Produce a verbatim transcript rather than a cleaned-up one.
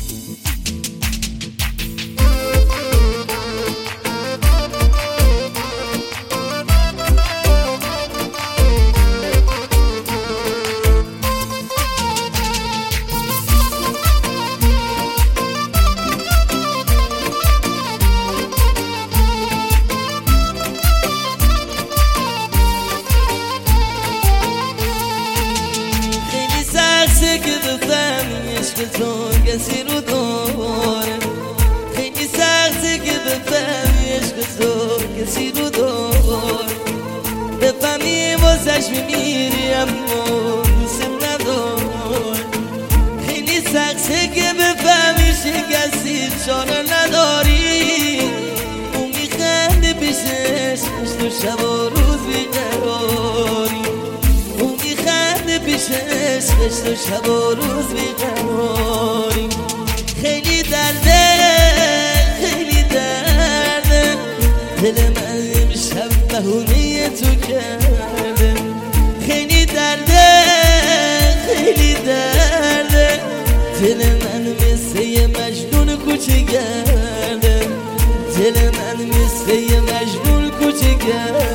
که بفهمی عشق تو کسی رو داره، خیلی سخته که بفهمی عشق تو کسی رو داره، بفهمی واسش میمیری اما دوستم نداره، خیلی سخته که بفهمی شکستی چاره نداری، اون میخنده پیشش تو شب و روز بیقراری، پیشش قشت و شب و روز بیقراری، خیلی درده خیلی درده، دل من امشب بهونه تو کرده، خیلی درده خیلی درده، دل من مثل یه مجنون کوچه گرده، دل من مثل یه مجنون کوچه گرده.